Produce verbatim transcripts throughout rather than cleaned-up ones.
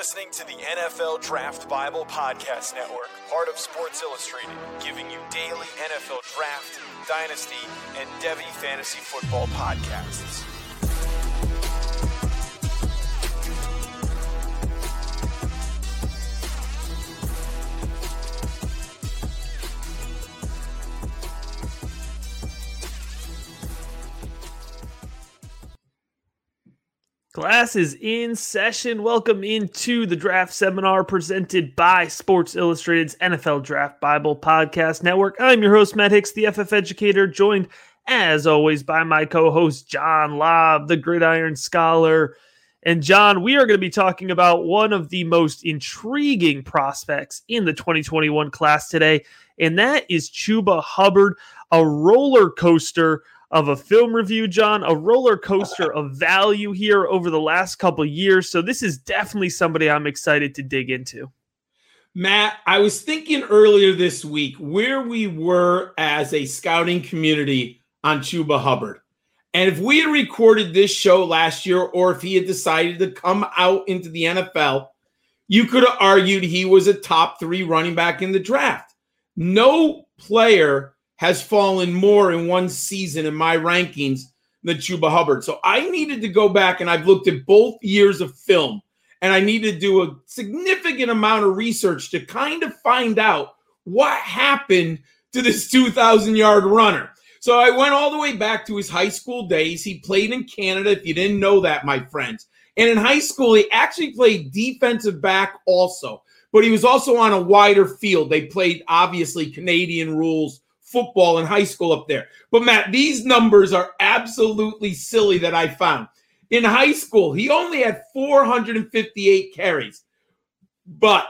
listening to the N F L Draft Bible Podcast Network, part of Sports Illustrated, giving you daily N F L Draft, Dynasty, and Devy Fantasy Football podcasts. Class is in session. Welcome into the draft seminar presented by Sports Illustrated's N F L Draft Bible Podcast Network. I'm your host, Matt Hicks, the F F Educator, joined as always by my co-host, John Lobb, the Gridiron Scholar. And John, we are going to be talking about one of the most intriguing prospects in the twenty twenty-one class today, and that is Chuba Hubbard, a roller coaster of a film review, John, a roller coaster of value here over the last couple of years. So this is definitely somebody I'm excited to dig into. Matt, I was thinking earlier this week where we were as a scouting community on Chuba Hubbard. And if we had recorded this show last year, or if he had decided to come out into the N F L, you could have argued he was a top three running back in the draft. No player has fallen more in one season in my rankings than Chuba Hubbard. So I needed to go back, and I've looked at both years of film, and I needed to do a significant amount of research to kind of find out what happened to this two thousand yard runner. So I went all the way back to his high school days. He played in Canada, if you didn't know that, my friends. And in high school, he actually played defensive back also, but he was also on a wider field. They played, obviously, Canadian rules football in high school up there. But Matt, these numbers are absolutely silly that I found. In high school, he only had four hundred fifty-eight carries, but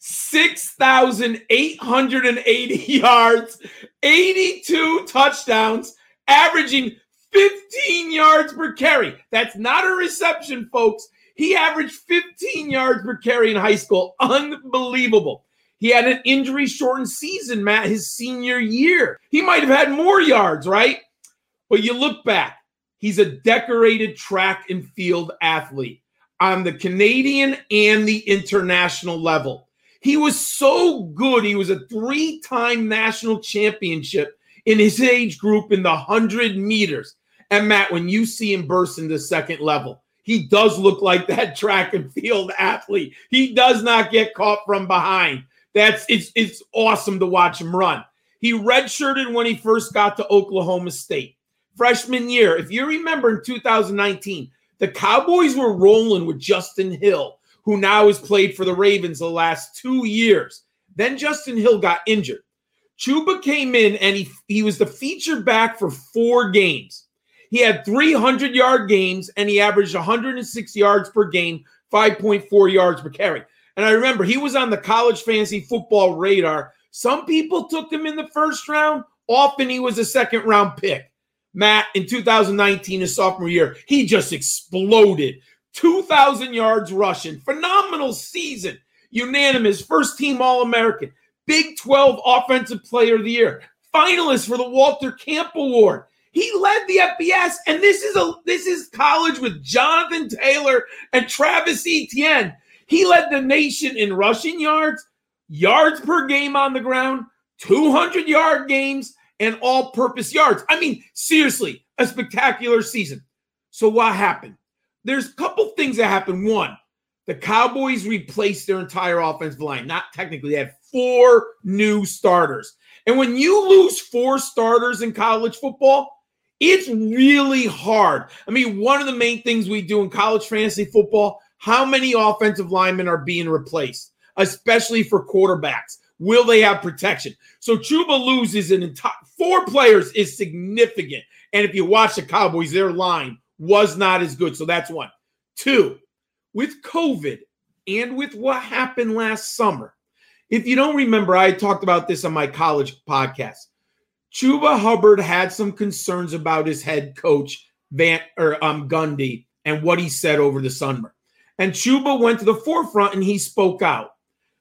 six thousand eight hundred eighty yards, eighty-two touchdowns, averaging fifteen yards per carry. That's not a reception, folks. He averaged fifteen yards per carry in high school. Unbelievable. He had an injury-shortened season, Matt, his senior year. He might have had more yards, right? But you look back, he's a decorated track and field athlete on the Canadian and the international level. He was so good. He was a three-time national championship in his age group in the one hundred meters. And, Matt, when you see him burst into second level, he does look like that track and field athlete. He does not get caught from behind. That's it's it's awesome to watch him run. He redshirted when he first got to Oklahoma State. Freshman year, if you remember in two thousand nineteen, the Cowboys were rolling with Justin Hill, who now has played for the Ravens the last two years. Then Justin Hill got injured. Chuba came in, and he, he was the feature back for four games. He had three hundred yard games, and he averaged one hundred six yards per game, five point four yards per carry. And I remember he was on the college fantasy football radar. Some people took him in the first round. Often he was a second round pick. Matt, in two thousand nineteen, his sophomore year, he just exploded. two thousand yards rushing. Phenomenal season. Unanimous. First team All-American. Big twelve Offensive Player of the Year. Finalist for the Walter Camp Award. He led the F B S, and this is a this is college with Jonathan Taylor and Travis Etienne. He led the nation in rushing yards, yards per game on the ground, two hundred yard games, and all-purpose yards. I mean, seriously, a spectacular season. So what happened? There's a couple things that happened. One, the Cowboys replaced their entire offensive line. Not technically. They had four new starters. And when you lose four starters in college football, it's really hard. I mean, one of the main things we do in college fantasy football, how many offensive linemen are being replaced, especially for quarterbacks? Will they have protection? So Chuba loses an entire four players is significant. And if you watch the Cowboys, their line was not as good. So that's one. Two, with COVID and with what happened last summer, if you don't remember, I talked about this on my college podcast. Chuba Hubbard had some concerns about his head coach, Van or um, Gundy, and what he said over the summer. And Chuba went to the forefront and he spoke out.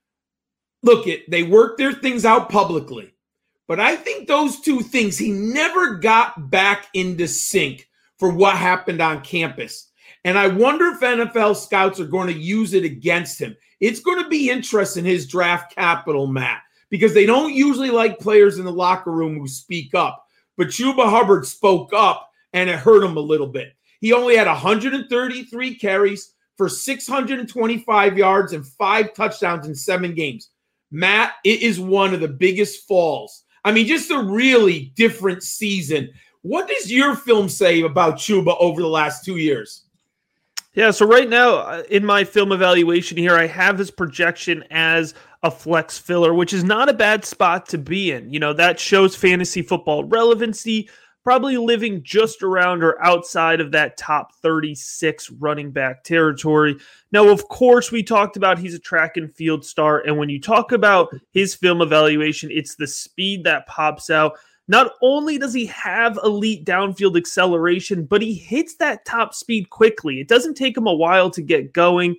Look, it they worked their things out publicly. But I think those two things, he never got back into sync for what happened on campus. And I wonder if N F L scouts are going to use it against him. It's going to be interesting, his draft capital, Matt, because they don't usually like players in the locker room who speak up. But Chuba Hubbard spoke up, and it hurt him a little bit. He only had one hundred thirty-three carries for six hundred twenty-five yards and five touchdowns in seven games. Matt, it is one of the biggest falls. I mean, just a really different season. What does your film say about Chuba over the last two years? Yeah, so right now in my film evaluation here, I have his projection as a flex filler, which is not a bad spot to be in. You know, that shows fantasy football relevancy, probably living just around or outside of that top thirty-six running back territory. Now, of course, we talked about he's a track and field star, and when you talk about his film evaluation, it's the speed that pops out. Not only does he have elite downfield acceleration, but he hits that top speed quickly. It doesn't take him a while to get going.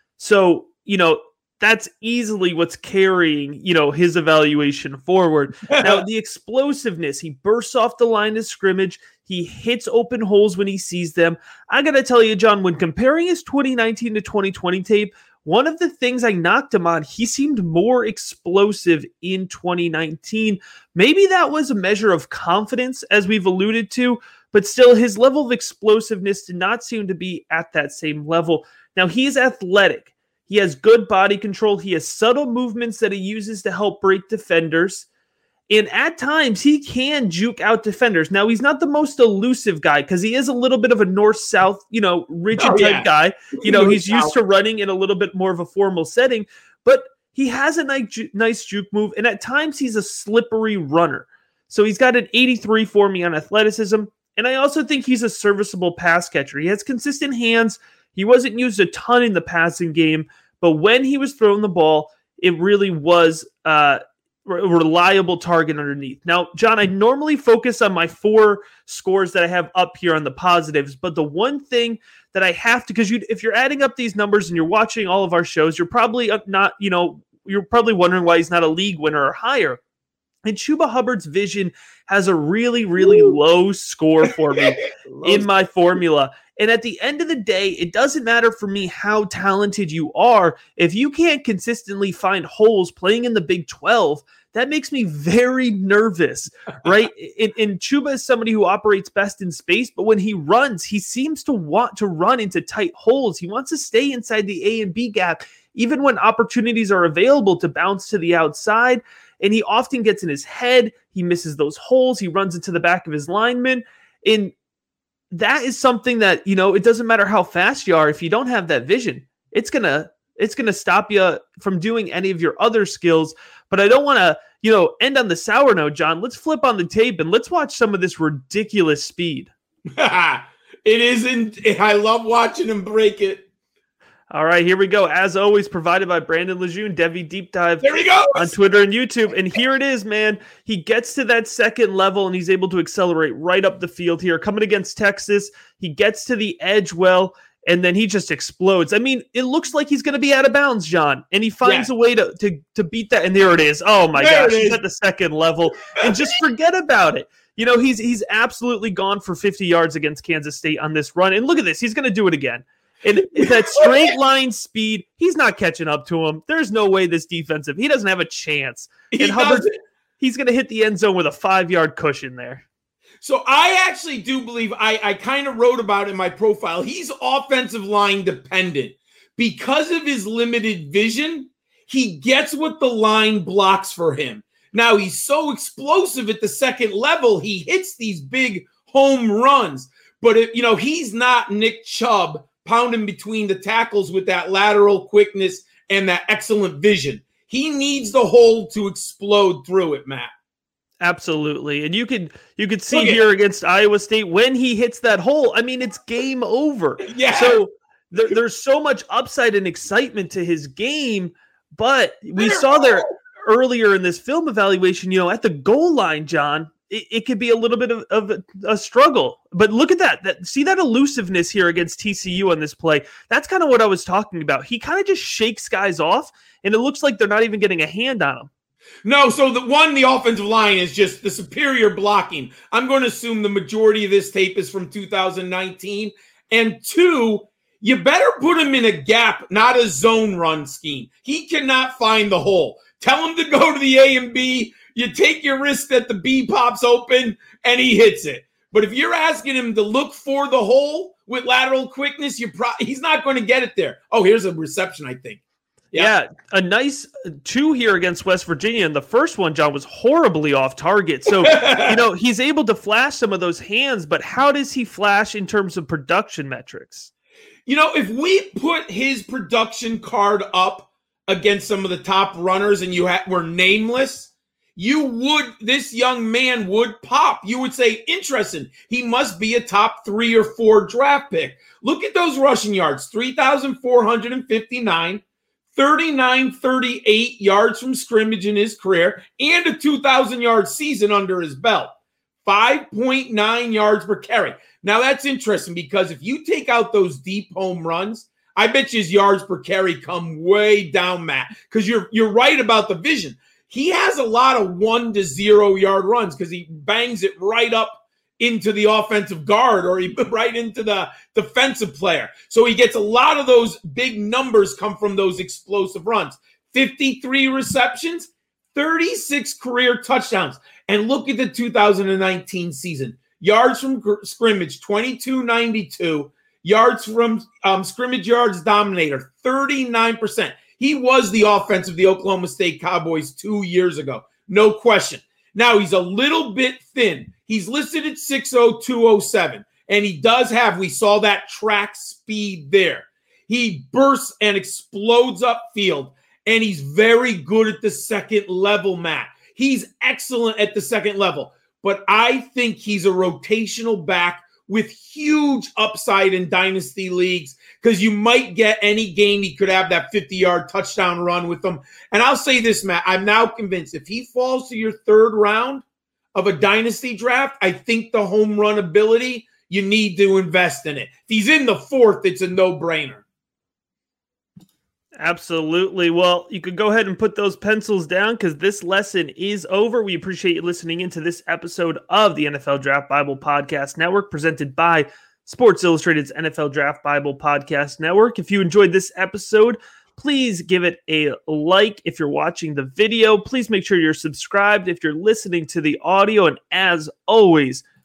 So, you know, that's easily what's carrying, you know, his evaluation forward. Now, the explosiveness, he bursts off the line of scrimmage. He hits open holes when he sees them. I got to tell you, John, when comparing his twenty nineteen to twenty twenty tape, one of the things I knocked him on, he seemed more explosive in twenty nineteen. Maybe that was a measure of confidence, as we've alluded to, but still his level of explosiveness did not seem to be at that same level. Now, he's athletic. He has good body control. He has subtle movements that he uses to help break defenders. And at times, he can juke out defenders. Now, he's not the most elusive guy because he is a little bit of a north-south, you know, rigid oh, type yeah. guy. You know, he's used to running in a little bit more of a formal setting. But he has a nice, ju- nice juke move. And at times, he's a slippery runner. So he's got an eighty-three for me on athleticism. And I also think he's a serviceable pass catcher. He has consistent hands. He wasn't used a ton in the passing game. But when he was throwing the ball, it really was uh, – a reliable target underneath. Now, John, I normally focus on my four scores that I have up here on the positives, but the one thing that I have to, because you, if you're adding up these numbers and you're watching all of our shows, you're probably not, you know, you're probably wondering why he's not a league winner or higher. And Chuba Hubbard's vision has a really, really Ooh. low score for me in my formula. And at the end of the day, it doesn't matter for me how talented you are. If you can't consistently find holes playing in the Big twelve, that makes me very nervous, right? and, and Chuba is somebody who operates best in space, but when he runs, he seems to want to run into tight holes. He wants to stay inside the A and B gap, even when opportunities are available to bounce to the outside. And he often gets in his head. He misses those holes. He runs into the back of his lineman. And that is something that, you know, it doesn't matter how fast you are. If you don't have that vision, it's going to, it's going to stop you from doing any of your other skills. But I don't want to, you know, end on the sour note, John. Let's flip on the tape and let's watch some of this ridiculous speed. It isn't. I love watching him break it. All right, here we go. As always, provided by Brandon Lejeune, Devy Deep Dive there he goes. on Twitter and YouTube. And here it is, man. He gets to that second level, and he's able to accelerate right up the field here. Coming against Texas, he gets to the edge well, and then he just explodes. I mean, it looks like he's going to be out of bounds, John, and he finds yeah. a way to, to, to beat that. And there it is. Oh, my there gosh. He's at the second level. And just forget about it. You know, he's he's absolutely gone for fifty yards against Kansas State on this run. And look at this. He's going to do it again. And that straight line speed, he's not catching up to him. There's no way this defensive, he doesn't have a chance. He and Hubbard, he's going to hit the end zone with a five-yard cushion there. So I actually do believe, I, I kind of wrote about in my profile, he's offensive line dependent. Because of his limited vision, he gets what the line blocks for him. Now, he's so explosive at the second level, he hits these big home runs. But, it, you know, he's not Nick Chubb, pounding between the tackles with that lateral quickness and that excellent vision. He needs the hole to explode through it, Matt. Absolutely. And you could you could see here against Iowa State when he hits that hole, I mean, it's game over. Yeah. So there, there's so much upside and excitement to his game, but we saw there earlier in this film evaluation, you know, at the goal line, John, It, it could be a little bit of, of a, a struggle. But look at that. that. See that elusiveness here against T C U on this play? That's kind of what I was talking about. He kind of just shakes guys off, and it looks like they're not even getting a hand on him. No, so the one, the offensive line is just the superior blocking. I'm going to assume the majority of this tape is from two thousand nineteen. And two, you better put him in a gap, not a zone run scheme. He cannot find the hole. Tell him to go to the A and B. You take your risk that the B pops open and he hits it. But if you're asking him to look for the hole with lateral quickness, you pro- he's not going to get it there. Oh, here's a reception, I think. Yeah. yeah, a nice two here against West Virginia. And the first one, John, was horribly off target. So, you know, he's able to flash some of those hands, but how does he flash in terms of production metrics? You know, if we put his production card up against some of the top runners and you ha- were nameless, you would, this young man would pop. You would say, interesting, he must be a top three or four draft pick. Look at those rushing yards, three thousand four hundred fifty-nine. thirty-nine thirty-eight yards from scrimmage in his career, and a two thousand yard season under his belt. five point nine yards per carry. Now, that's interesting because if you take out those deep home runs, I bet you his yards per carry come way down, Matt, because you're, you're right about the vision. He has a lot of one to zero yard runs because he bangs it right up into the offensive guard or he right into the defensive player. So he gets a lot of those big numbers come from those explosive runs. fifty-three receptions, thirty-six career touchdowns. And look at the two thousand nineteen season. Yards from gr- scrimmage, twenty-two ninety-two. Yards from um, scrimmage yards dominator, thirty-nine percent. He was the offense of the Oklahoma State Cowboys two years ago. No question. Now, he's a little bit thin. He's listed at six oh, two oh seven, and he does have, we saw that track speed there. He bursts and explodes upfield, and he's very good at the second level, Matt. He's excellent at the second level, but I think he's a rotational back with huge upside in dynasty leagues because you might get any game he could have that fifty-yard touchdown run with him. And I'll say this, Matt, I'm now convinced if he falls to your third round of a dynasty draft, I think the home run ability, you need to invest in it. If he's in the fourth, it's a no-brainer. Absolutely. Well, you could go ahead and put those pencils down because this lesson is over. We appreciate you listening into this episode of the N F L Draft Bible Podcast Network presented by Sports Illustrated's N F L Draft Bible Podcast Network. If you enjoyed this episode, please give it a like. If you're watching the video, please make sure you're subscribed if you're listening to the audio. And as always,